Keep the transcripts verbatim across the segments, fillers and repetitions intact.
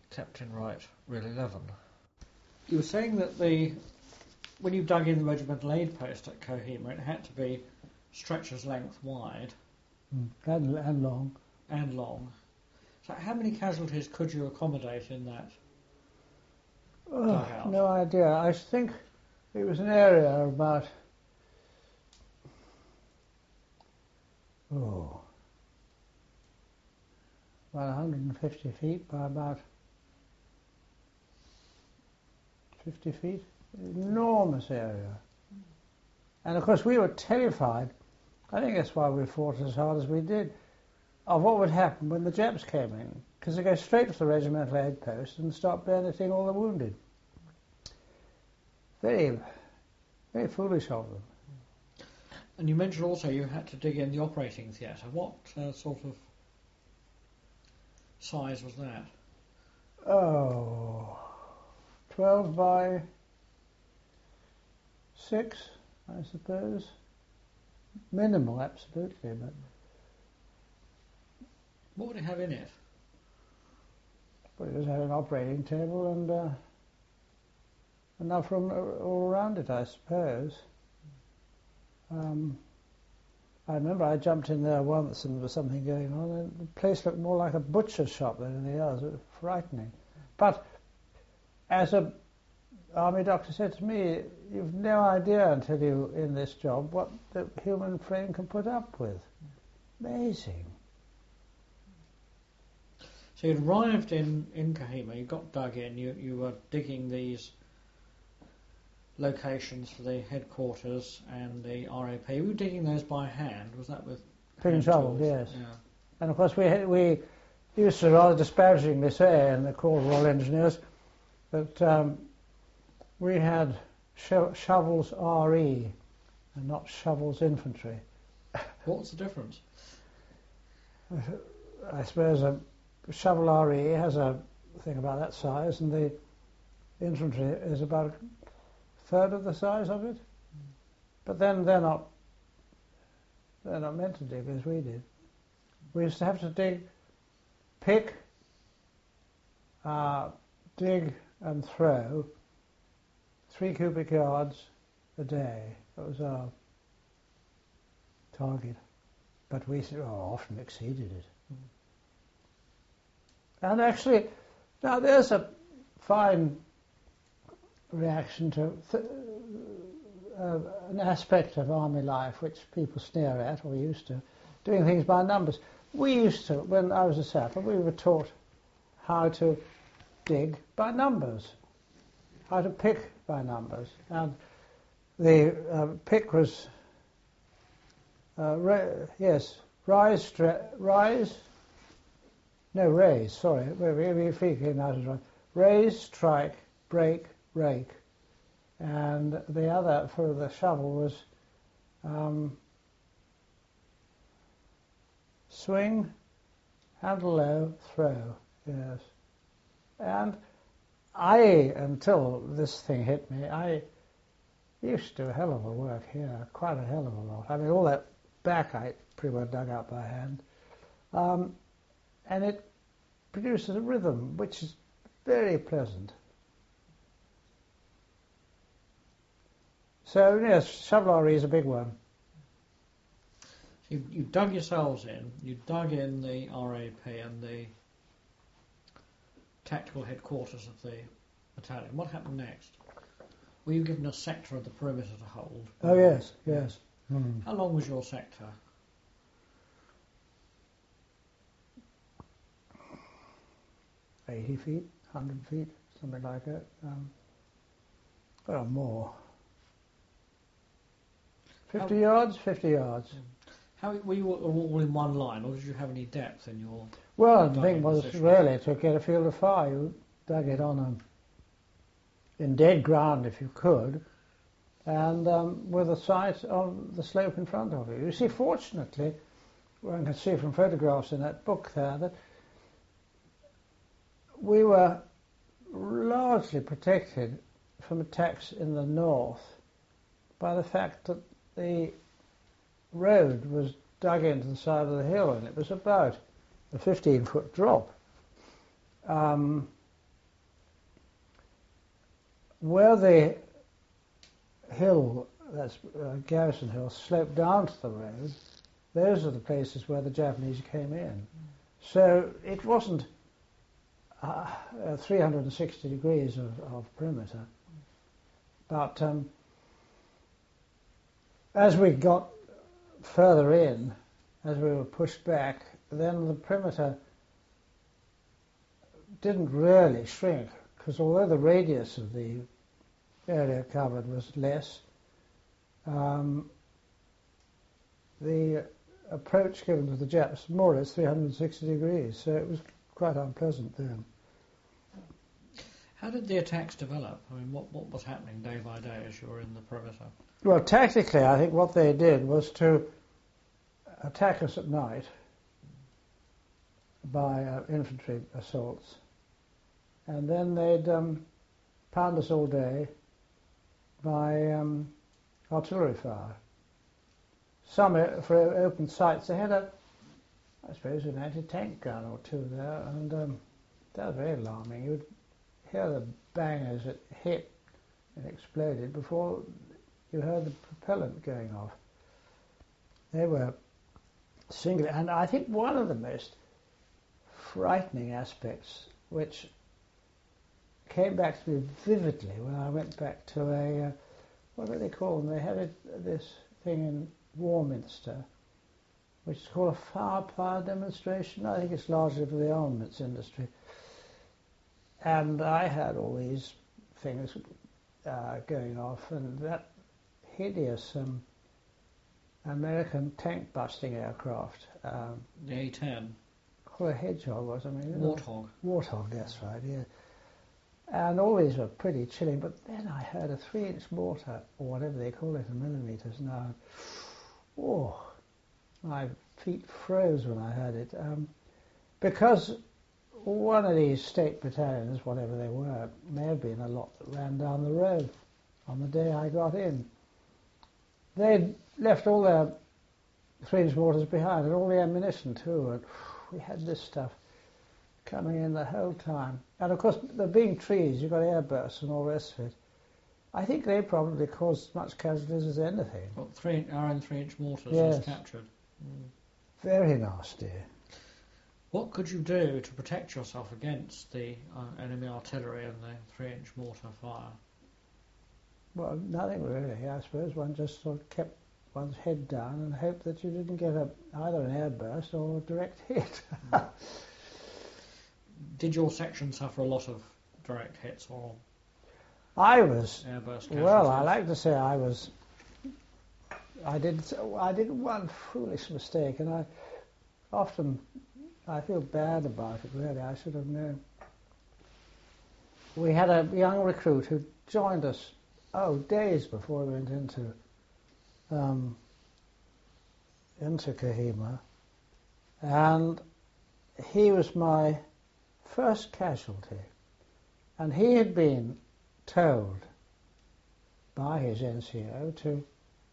Captain Wright, Real eleven. You were saying that the when you dug in the regimental aid post at Kohima, it had to be stretcher's length wide. Mm. And, and long. And long. So how many casualties could you accommodate in that Oh, dugout? no idea. I think it was an area of about oh, about one hundred fifty feet by about fifty feet. Enormous area. And of course we were terrified, I think that's why we fought as hard as we did, of what would happen when the Japs came in, because they go straight to the regimental aid post and start bayoneting all the wounded. Very, very foolish of them. And you mentioned also you had to dig in the operating theatre. What uh, sort of size was that? Oh, twelve by six, I suppose. Minimal, absolutely, but What would it have in it? but it just had an operating table and uh, enough room all around it, I suppose. Um, I remember I jumped in there once and there was something going on, and the place looked more like a butcher's shop than anything else. It was frightening. But as a army doctor said to me, you've no idea until you're in this job what the human frame can put up with. Amazing. So you'd arrived in, in Kohima, you got dug in, you, you were digging these locations for the headquarters and the R A P. We were digging those by hand. Was that with Pick and hand shovel, tools? yes. Yeah. And of course we we used to rather disparagingly say in the Corps of Royal Engineers that um, we had sho- shovels R E and not shovels infantry. What's the difference? I suppose a shovel R E has a thing about that size, and the infantry is about a third of the size of it. But then they're not they're not meant to dig as we did. We used to have to dig, pick, uh, dig and throw three cubic yards a day. That was our target. But we oh, often exceeded it. And actually, now there's a fine reaction to th- uh, an aspect of army life which people sneer at, or used to, doing things by numbers. We used to, when I was a sapper, we were taught how to dig by numbers, how to pick by numbers. And the uh, pick was, uh, ra- yes, rise, stra- rise, no, raise, sorry, we're really figuring out as right. Raise, strike, break, rake. And the other for the shovel was um, swing, handle low, throw, yes. And I, until this thing hit me, I used to do a hell of a work here, quite a hell of a lot. I mean, all that back I pretty well dug out by hand. Um, and it produces a rhythm which is very pleasant. So, yes, shovel R E is a big one. You, you dug yourselves in, you dug in the R A P and the tactical headquarters of the battalion. What happened next? Were you given a sector of the perimeter to hold? Oh, yes, yes. Mm. How long was your sector? eighty feet, one hundred feet, something like that. Um, well, more. fifty How, yards, fifty yards. How were you all in one line, or did you have any depth in your? Well, the thing digging was position? really to get a field of fire, you dug it on a, in dead ground if you could, and um, with a sight on the slope in front of you. You see, fortunately, one can see from photographs in that book there that we were largely protected from attacks in the north by the fact that the road was dug into the side of the hill, and it was about a fifteen foot drop. Um, where the hill, that's uh, Garrison Hill, sloped down to the road, those are the places where the Japanese came in. Mm. So it wasn't uh, uh, three hundred sixty degrees of, of perimeter. Mm. But um, as we got further in, as we were pushed back, then the perimeter didn't really shrink, because although the radius of the area covered was less, um, the approach given to the Japs was more or less three hundred sixty degrees, so it was quite unpleasant then. How did the attacks develop? I mean, what, what was happening day by day as you were in the perimeter? Well, tactically, I think what they did was to attack us at night by uh, infantry assaults, and then they'd um, pound us all day by um, artillery fire. Some uh, for open sights. They had a, I suppose, an anti-tank gun or two there, and um, that was very alarming. You would hear the bang as it hit and exploded before you heard the propellant going off. They were single, and I think one of the most frightening aspects, which came back to me vividly when I went back to a, uh, what do they call them? They had a, this thing in Warminster, which is called a firepower demonstration. I think it's largely for the armaments industry. And I had all these things uh, going off, and that hideous um, American tank-busting aircraft. Um, the A ten. Called a Hedgehog, was I mean? Warthog. Warthog, that's right, yeah. And all these were pretty chilling, but then I heard a three-inch mortar, or whatever they call it in millimetres now. Oh, my feet froze when I heard it. Um, because one of these state battalions, whatever they were, may have been a lot that ran down the road on the day I got in. They'd left all their three-inch mortars behind, and all the ammunition too, and we had this stuff coming in the whole time. And of course, there being trees, you've got airbursts and all the rest of it. I think they probably caused as much casualties as anything. What, three, our own three-inch mortars yes. was captured? Mm. Very nasty. What could you do to protect yourself against the uh, enemy artillery and the three-inch mortar fire? Well, nothing really. I suppose one just sort of kept one's head down and hoped that you didn't get a, either an airburst or a direct hit. Did your section suffer a lot of direct hits or I was, airburst casualties? Well, I like to say I was, I did, I did one foolish mistake, and I often, I feel bad about it really, I should have known. We had a young recruit who joined us, oh, days before we went into, um, into Kohima, and he was my first casualty, and he had been told by his N C O to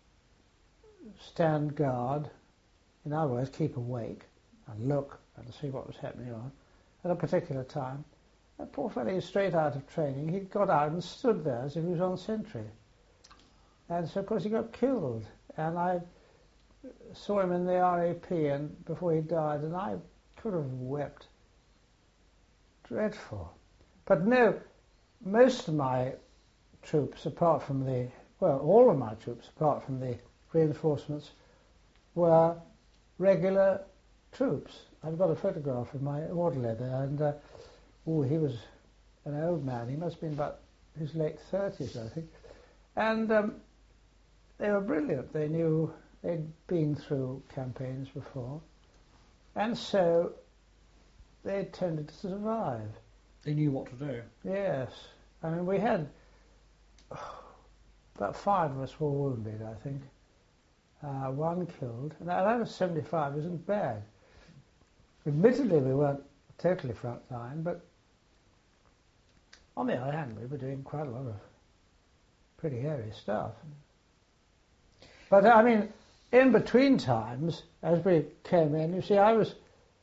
stand guard, in other words, keep awake and look and see what was happening on at a particular time. That poor fellow is straight out of training. He got out and stood there as if he was on sentry. And so, of course, he got killed. And I saw him in the R A P and before he died, and I could have wept. Dreadful. But no, most of my troops, apart from the, well, all of my troops, apart from the reinforcements, were regular troops. I've got a photograph of my orderly there, and uh, oh, he was an old man. He must have been about his late thirties, I think. And um, they were brilliant. They knew, they'd been through campaigns before, and so they tended to survive. They knew what to do. Yes. I mean, we had oh, about five of us were wounded, I think. Uh, one killed. And that was seventy-five, isn't bad. Admittedly, we weren't totally front line, but on the other hand, we were doing quite a lot of pretty hairy stuff. But, I mean, in between times, as we came in, you see, I was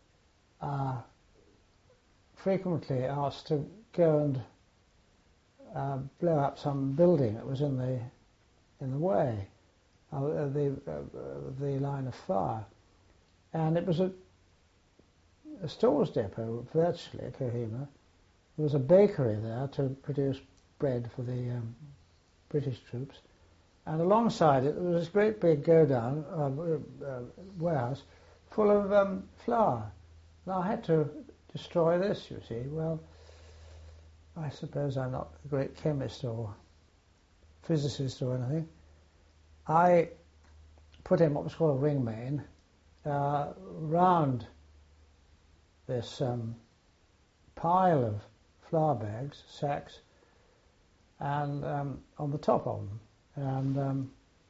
uh, frequently asked to go and uh, blow up some building that was in the in the way of the uh, the line of fire, and it was a, a stores depot virtually at Kohima. There was a bakery there to produce bread for the um, British troops, and alongside it there was this great big go-down uh, uh, warehouse full of um, flour. And I had to destroy this, you see. Well, I suppose I'm not a great chemist or physicist or anything. I put in what was called a ring main uh, round this um, pile of flour bags, sacks, and um, on the top of them. And um,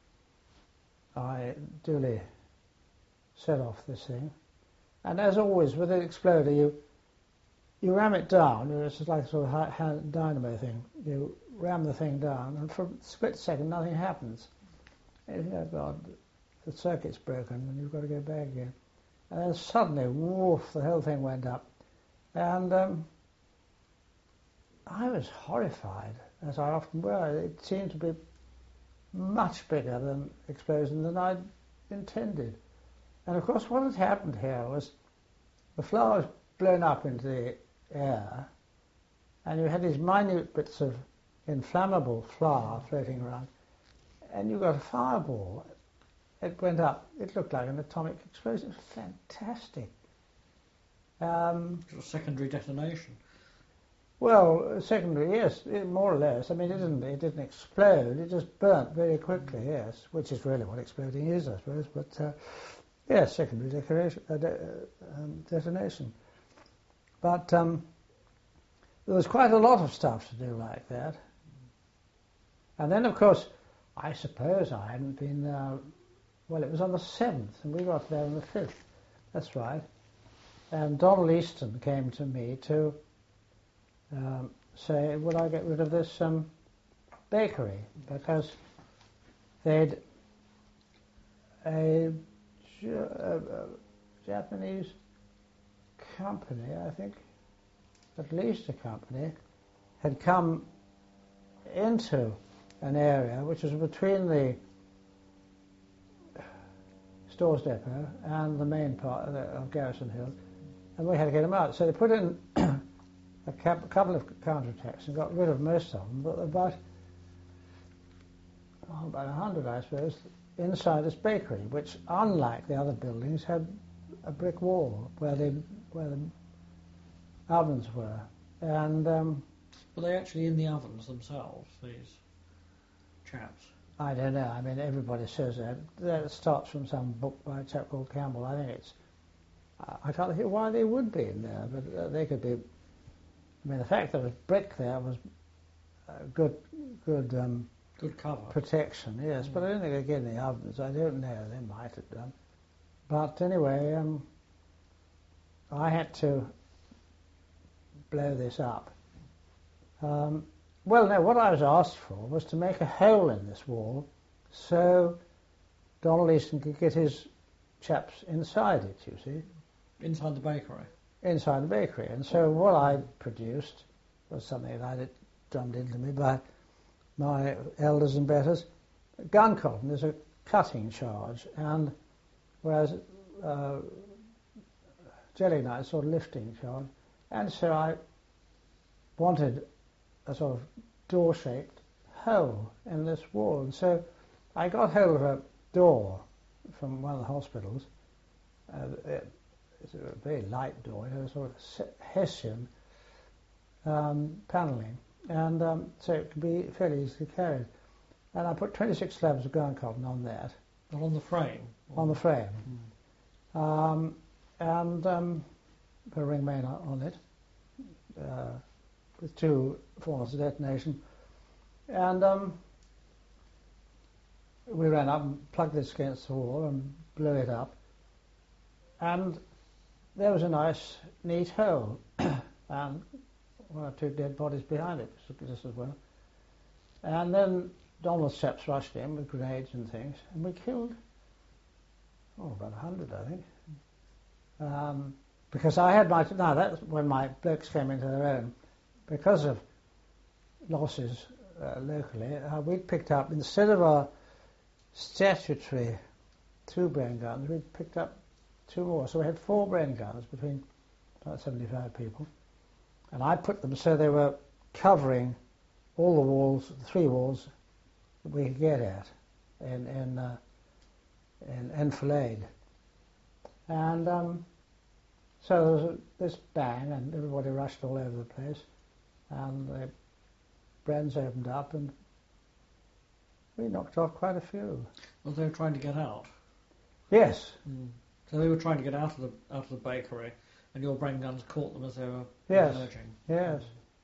I duly set off this thing. And as always, with an exploder, you you ram it down. It's just like a sort of hand dynamo thing. You ram the thing down, and for a split second, nothing happens. And you think, oh God, the circuit's broken, and you've got to go back again. And then suddenly, woof, the whole thing went up. And um, I was horrified, as I often were. It seemed to be much bigger than explosion than I'd intended. And of course, what had happened here was the flour was blown up into the air, and you had these minute bits of inflammable flour floating around, and you got a fireball. It went up. It looked like an atomic explosion. It was fantastic. Um, it was a secondary detonation. Well, secondary, yes, it, more or less. I mean, it didn't. It didn't explode. It just burnt very quickly. Yes, which is really what exploding is, I suppose. But uh, yes, secondary decoration, uh, de- uh, um, detonation. But um, there was quite a lot of stuff to do like that. And then, of course, I suppose I hadn't been there. Well, it was on the seventh, and we got there on the fifth. That's right. And Donald Easton came to me to um, say, would I get rid of this um, bakery? Because they'd a, a, a Japanese company, I think, at least a company, had come into an area which was between the stores depot and the main part of, the, of Garrison Hill, and we had to get them out. So they put in a cap- couple of counterattacks and got rid of most of them, but about oh, about a hundred, I suppose, inside this bakery, which, unlike the other buildings, had a brick wall where the where the ovens were, and um, were they actually in the ovens themselves, these chaps? I don't know. I mean, everybody says that. That starts from some book by a chap called Campbell. I think it's. I can't hear why they would be in there, but uh, they could be. I mean, the fact that it was brick there was uh, good, good, um, good cover protection. Yes, mm. But I don't think they get in the ovens. I don't know. They might have done. But anyway, um, I had to blow this up. Um, Well, no, what I was asked for was to make a hole in this wall so Donald Easton could get his chaps inside it, you see. Inside the bakery? Inside the bakery. And so what I produced was something that I had drummed into me by my elders and betters. Gun cotton is a cutting charge, and whereas uh, gelignite is sort of lifting charge. And so I wanted a sort of door-shaped hole in this wall. And so I got hold of a door from one of the hospitals. Uh, it, it's a very light door. It had a sort of Hessian um, panelling, and um, so it could be fairly easily carried. And I put twenty-six slabs of ground cotton on that. Not on the frame? On the frame. Mm. Um, and um, put a ring main on it. Uh, with two forms of detonation, and um, we ran up and plugged this against the wall and blew it up, and there was a nice, neat hole, and one or two dead bodies behind it, just as well. And then Donald's chaps rushed in with grenades and things, and we killed, oh, about a hundred, I think. Um, because I had my, now that's when my blokes came into their own. Because of losses uh, locally, uh, we'd picked up, instead of our statutory two Bren guns, we'd picked up two more. So we had four Bren guns between about seventy-five people. And I put them so they were covering all the walls, the three walls that we could get at in, in, uh, in enfilade. And um, so there was a, this bang, and everybody rushed all over the place. And the Brens opened up, and we knocked off quite a few. Well, they were trying to get out. Yes. Mm. So they were trying to get out of the out of the bakery, and your Bren guns caught them as they were yes. emerging. Yes.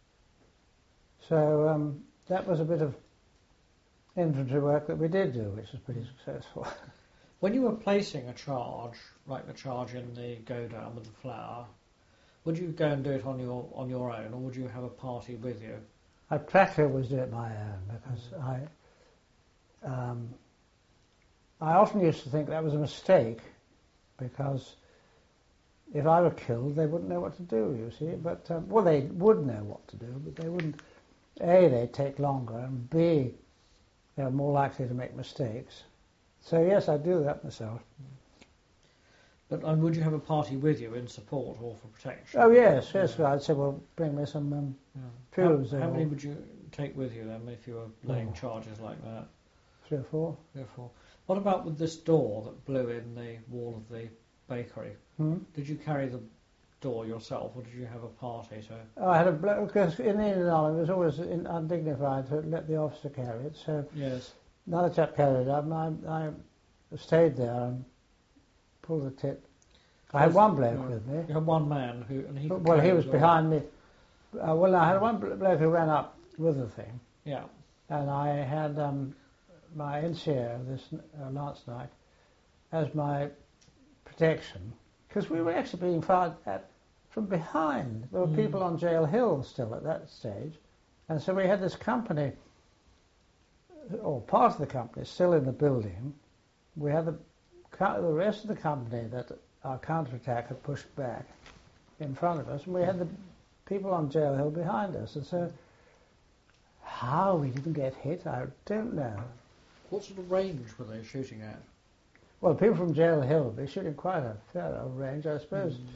So um, that was a bit of infantry work that we did do, which was pretty successful. When you were placing a charge, like the charge in the go down with the flour, would you go and do it on your on your own, or would you have a party with you? I practically always do it my own, because mm. I um, I often used to think that was a mistake, because if I were killed, they wouldn't know what to do, you see. But um, well, they would know what to do, but they wouldn't. A, they'd take longer, and B, they were more likely to make mistakes. So yes, I do that myself. But um, would you have a party with you in support or for protection? Oh yes, yes. Yeah. I'd say, well, bring me some um, yeah. fuels. How, how many would you take with you then, if you were laying oh. charges like that? Three or four. Three or four. What about with this door that blew in the wall of the bakery? Hmm? Did you carry the door yourself, or did you have a party to... Oh, I had a bloke, because in the Indian Army it was always in, undignified to let the officer carry it, so yes. Another chap carried it up, and I, I stayed there and pulled the tip. I had one bloke no, with me. You had one man who... And he well, he was behind me. Uh, well, I had one bloke who ran up with the thing. Yeah. And I had um, my N C O, this uh, Lance Knight, as my protection, because we were actually being fired at from behind. There were mm. people on Jail Hill still at that stage, and so we had this company, or part of the company, still in the building. We had the the rest of the company that our counterattack had pushed back in front of us, and we had the people on Jail Hill behind us. And so, how we didn't get hit, I don't know. What sort of range were they shooting at? Well, people from Jail Hill were shooting quite a fair old range, I suppose. Mm.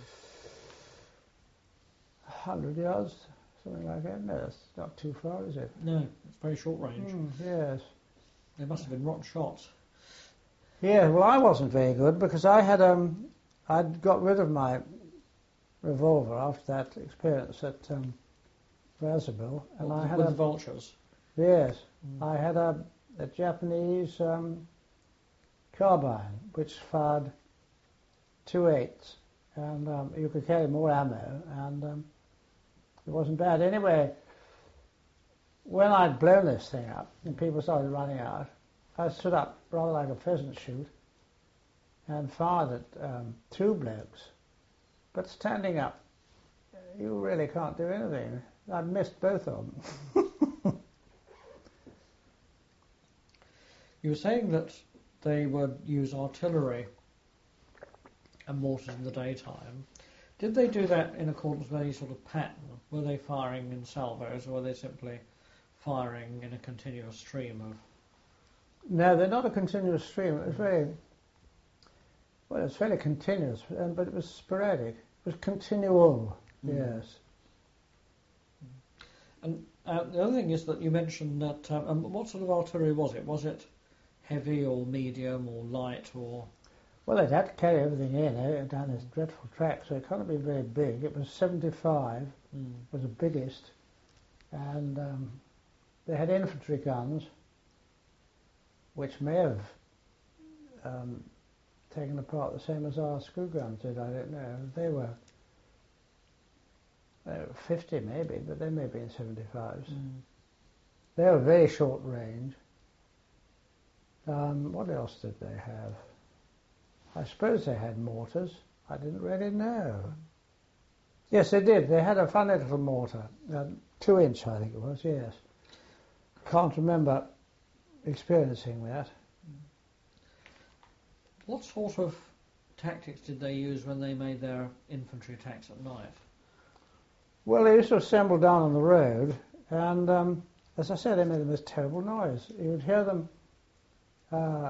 one hundred yards, something like that. No, that's not too far, is it? No, it's very short range. Mm, yes. They must have been rotten shots. Yeah, well, I wasn't very good because I had um, I'd got rid of my revolver after that experience at um, Brazzaville, and what, I had with a, the vultures. Yes, mm. I had a, a Japanese um, carbine which fired two eights, and um, you could carry more ammo, and um, it wasn't bad. Anyway, when I'd blown this thing up and people started running out, I stood up rather like a pheasant shoot and fired at um, two blokes. But standing up, you really can't do anything. I missed both of them. You were saying that they would use artillery and mortars in the daytime. Did they do that in accordance with any sort of pattern? Were they firing in salvos, or were they simply firing in a continuous stream of... No, they're not a continuous stream. It was very, well, it's fairly continuous, but it was sporadic. It was continual, mm. yes. And uh, the other thing is that you mentioned that, um, um, what sort of artillery was it? Was it heavy or medium or light or... Well, they'd had to carry everything in eh, down this dreadful track, so it can't be very big. It was seventy-five, mm. was the biggest, and um, they had infantry guns, which may have um, taken apart the same as our screw guns did, I don't know. They were, they were fifty maybe, but they may have been seventy-fives. Mm. They were very short range. Um, what else did they have? I suppose they had mortars. I didn't really know. Yes, they did. They had a funny little mortar, um, two inch I think it was, yes. Can't remember experiencing that. What sort of tactics did they use when they made their infantry attacks at night? Well, they used to assemble down on the road, and um, as I said, they made the most terrible noise. You would hear them uh,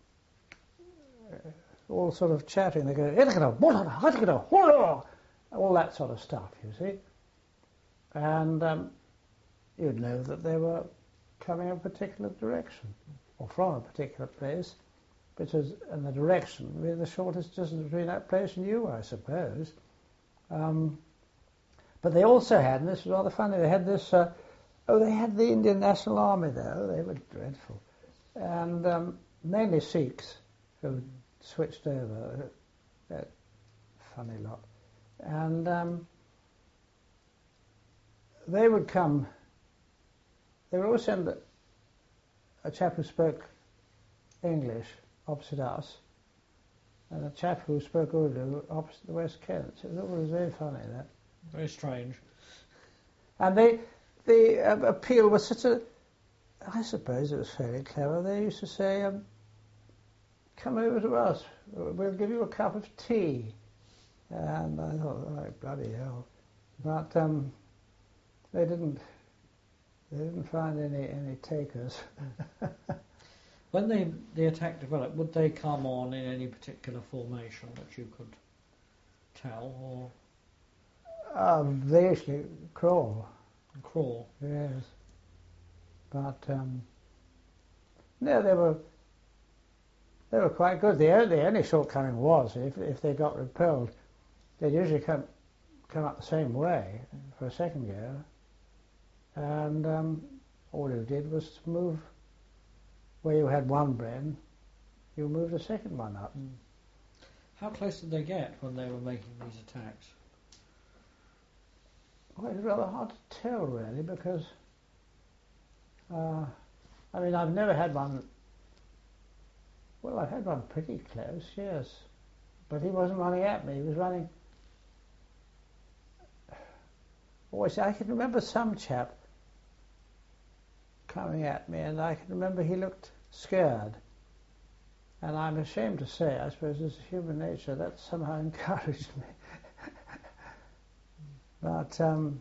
all sort of chatting. They go, all that sort of stuff, you see. And um, you'd know that they were coming in a particular direction, or from a particular place, which is in the direction, really the shortest distance between that place and you, I suppose. Um, but they also had, and this was rather funny, they had this, uh, oh, they had the Indian National Army there. Oh, they were dreadful. And um, mainly Sikhs who switched over, that funny lot. And um, they would come, they would always send a chap who spoke English opposite us, and a chap who spoke Urdu opposite the West Kent. It was very funny, that. Very strange. And they, the uh, appeal was such a, I suppose it was fairly clever. They used to say, um, come over to us, we'll give you a cup of tea. And I thought, oh, bloody hell. But um, they didn't, they didn't find any, any takers. When they, the attack developed, would they come on in any particular formation that you could tell, or? Um, they usually crawl. Crawl? Yes. But, um, no, they were, they were quite good. The only, the only shortcoming was, if, if they got repelled, they'd usually come, come up the same way for a second year, and um, all you did was to move. Where you had one bren, you moved the second one up. Mm. How close did they get when they were making these attacks? Well, it's rather hard to tell, really, because, uh, I mean, I've never had one, well, I've had one pretty close, yes, but he wasn't running at me, he was running, always, I can remember some chap coming at me, and I can remember he looked scared. And I'm ashamed to say, I suppose it's human nature, that somehow encouraged me. But um,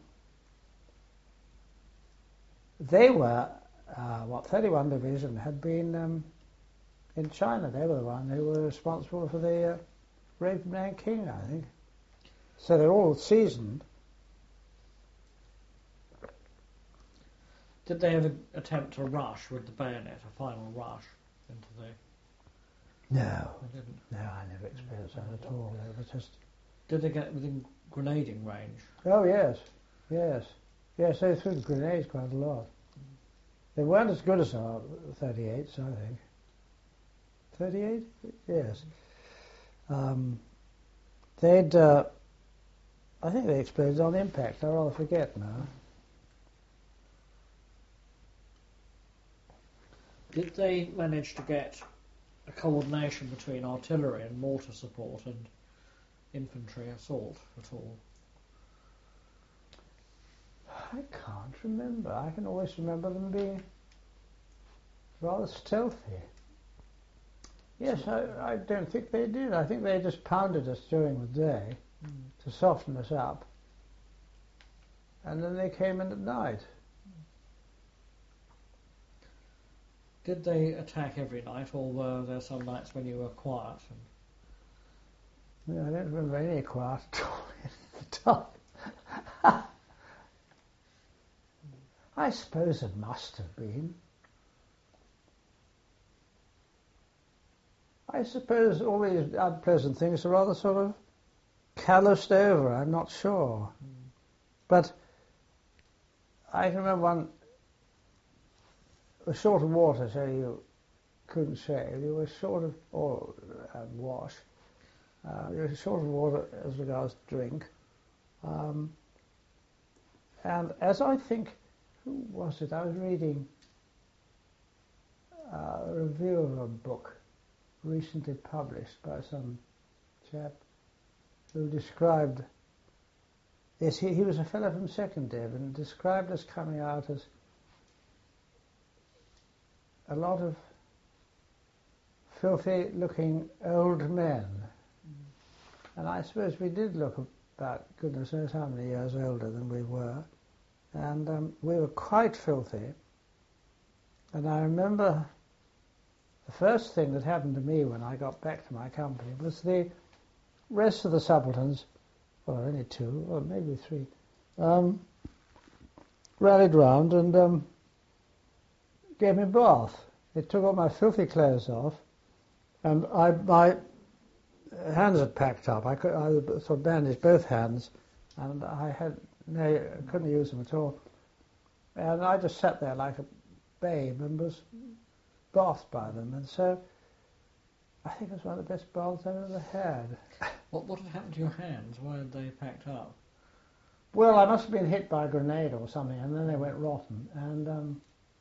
they were, uh, what, thirty-one Division had been um, in China. They were the one who were responsible for the uh, rape of Nanking, I think. So they're all seasoned. Did they ever attempt a rush with the bayonet, a final rush into the... No. They didn't? No, I never experienced that at all. They were just... Did they get within grenading range? Oh, yes. Yes. Yes, they threw the grenades quite a lot. They weren't as good as our thirty-eights, I think. thirty-eight? Yes. Um, they'd... Uh, I think they exploded on impact. I rather forget now. Did they manage to get a coordination between artillery and mortar support and infantry assault at all? I can't remember. I can always remember them being rather stealthy. Yes, I, I don't think they did. I think they just pounded us during the day mm. to soften us up. And then they came in at night. Did they attack every night, or were there some nights when you were quiet? And... No, I don't remember any quiet at all at the time. I suppose it must have been. I suppose all these unpleasant things are rather sort of calloused over, I'm not sure. Mm. But I can remember one, was short of water, so you couldn't shave. You were short of, or uh, wash. Uh, you were short of water as regards drink. Um, and as I think, who was it? I was reading uh, a review of a book recently published by some chap who described, yes, he, he was a fellow from Second Div, and described us coming out as a lot of filthy looking old men. Mm. And I suppose we did look about goodness knows how many years older than we were. And um, we were quite filthy. And I remember the first thing that happened to me when I got back to my company was the rest of the subalterns, well, only two, or maybe three, um, rallied round and um, gave me a bath. They took all my filthy clothes off, and I, my hands had packed up. I, could, I sort of bandaged both hands, and I had no, couldn't use them at all. And I just sat there like a babe and was bathed by them. And so I think it was one of the best baths I've ever had. What, what had happened to your hands? Why had they packed up? Well, I must have been hit by a grenade or something, and then they went rotten. And um,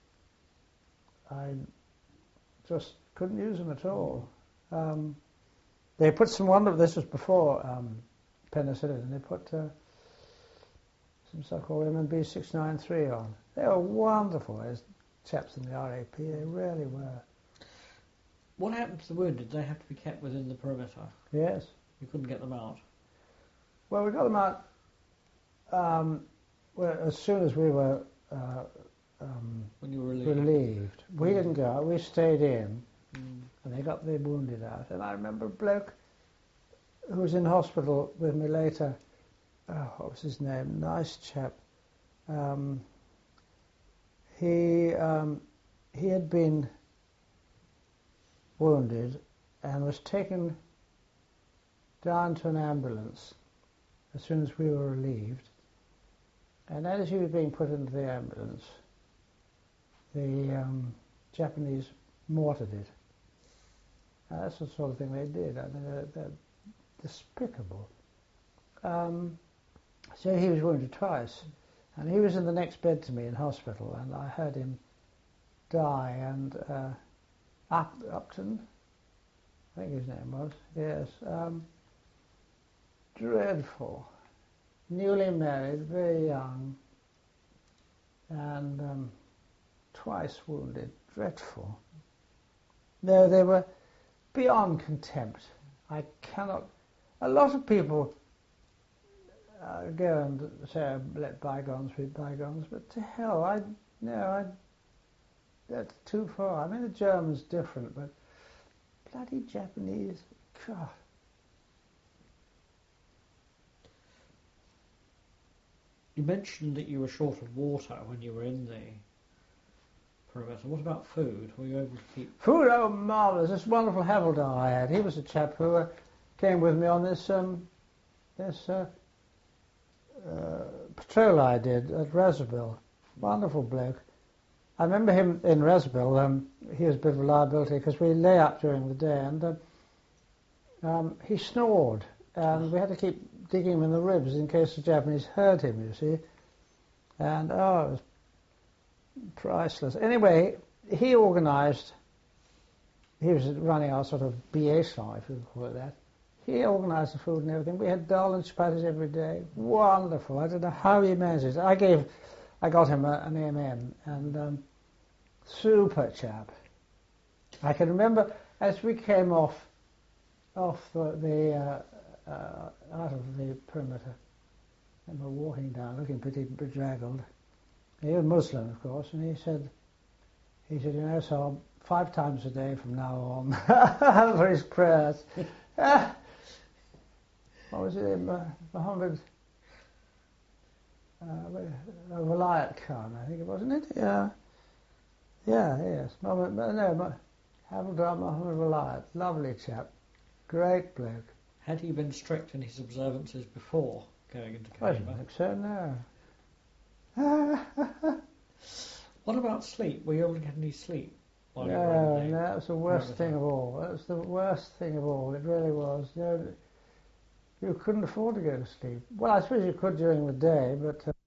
I just couldn't use them at all. Um, they put some wonderful, this was before um, penicillin, and they put uh, some so-called M and B six ninety-three on. They were wonderful, those chaps in the R A P, they really were. What happened to the wounded? Did they have to be kept within the perimeter? Yes. You couldn't get them out? Well, we got them out um, well, as soon as we were uh, um, when you were relieved. relieved. We Mm. didn't go out, we stayed in, Mm. and they got the wounded out. And I remember a bloke who was in hospital with me later, oh, what was his name? Nice chap. Um, he um, he had been wounded and was taken down to an ambulance as soon as we were relieved. And as he was being put into the ambulance, the um, Japanese mortared it. Now, that's the sort of thing they did. I mean, they're, they're despicable. Um, so he was wounded twice, and he was in the next bed to me in hospital, and I heard him die. And uh, Up, Upton, I think his name was, yes, um, dreadful. Newly married, very young, and um, twice wounded, dreadful. No, they were beyond contempt. I cannot. A lot of people uh, go and say, let bygones be bygones, but to hell, I no, I. That's too far. I mean, the Germans different, but bloody Japanese, God. You mentioned that you were short of water when you were in the perimeter. What about food? Were you able to keep... Food, oh, marvellous. This wonderful Havildar I had. He was a chap who uh, came with me on this um, this uh, uh, patrol I did at Razorbill. Wonderful bloke. I remember him in Razorbill. Um, he was a bit of a liability because we lay up during the day, and uh, um, he snored, and we had to keep digging him in the ribs in case the Japanese heard him, you see. And, oh, it was priceless. Anyway, he organised, he was running our sort of B A song, if you could call it that. He organised the food and everything. We had dal and chapatis every day. Wonderful. I don't know how he managed it. I gave, I got him a, an M M, and um, super chap. I can remember as we came off, off the, the uh, uh, out of the perimeter, and we're walking down, looking pretty bedraggled. He was Muslim, of course, and he said, he said, you know, so five times a day from now on for his prayers. Ah, what was it, Muhammad uh, Vilayat Khan, I think it was, wasn't it? Yeah, yeah, yes. Muhammad, no, Havildar Muhammad Vilayat, lovely chap, great bloke. Had he been strict in his observances before going into I Kashmir? don't think so, no. What about sleep? Were you able to get any sleep while you were No, in the... no, that was the worst thing of all. That was the worst thing of all. It really was. You know, you couldn't afford to go to sleep. Well, I suppose you could during the day, but... Uh,